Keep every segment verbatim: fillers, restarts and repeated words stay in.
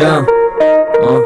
Yeah. Oh.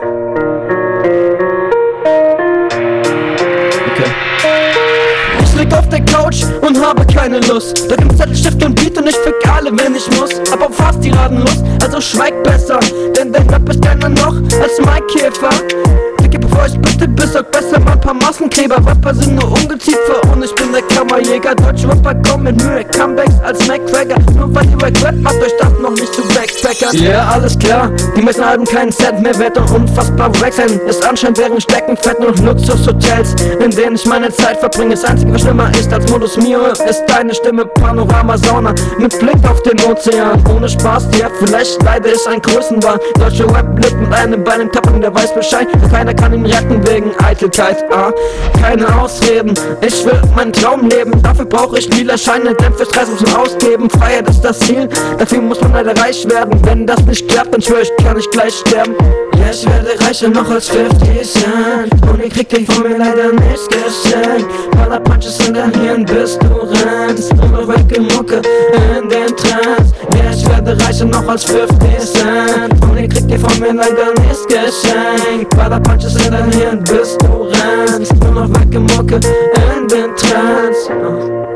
Okay. Ich lieg auf der Couch und habe keine Lust. Da gibt's Zettel, Stift und Beat und ich fick alle, wenn ich muss. Aber auf fast die Radenlust, also schweig besser, denn dein Rap ist kleiner noch als Maikäfer. Dicke, bevor ich bitte, besorg besser mal ein paar Massenkleber. Rapper sind nur Ungeziefer und ich bin der Kammerjäger. Deutsche Rapper kommen mit Mühe, Comebacks als McCracker. Nur weil ihr Rap macht euch das noch nicht zu Backpackern. Ja, yeah, alles klar, die meisten Alben keinen Cent mehr wert und unfassbar wechseln. Ist anscheinend während Steckenfetten und Luxushotels, in denen ich meine Zeit verbringe. Das einzige, was schlimmer ist als Modus Mio, ist deine Stimme, Panorama-Sauna mit Blick auf den Ozean. Ohne Spaß, ja, vielleicht leide ich ein Größenwahn. Deutsche Rap lebt mit einem Bein im Kappen, der weiß Bescheid. Keiner kann ihn retten wegen Eitelkeit, ah, keine Ausreden. Ich will meinen Traum leben, dafür brauche ich lila Scheine, denn fürs Reisen zum Ausgeben. Freiheit ist das Ziel, dafür muss man leider reich werden. Wenn das nicht klappt, dann schwör ich, kann ich gleich sterben. Ja, ich werde reicher noch als fifty Cent und ihr kriegt dich von mir leider nicht geschenkt. Baller Punches in dein Hirn, bis du rennst. Und noch wecke Mucke in den Trends. Ja, ich werde reicher noch als fifty Cent und ihr kriegt dich von mir leider nicht geschenkt. Baller Punches in dein Hirn, bis du rennst. Nur noch wecke Mucke in den Trends.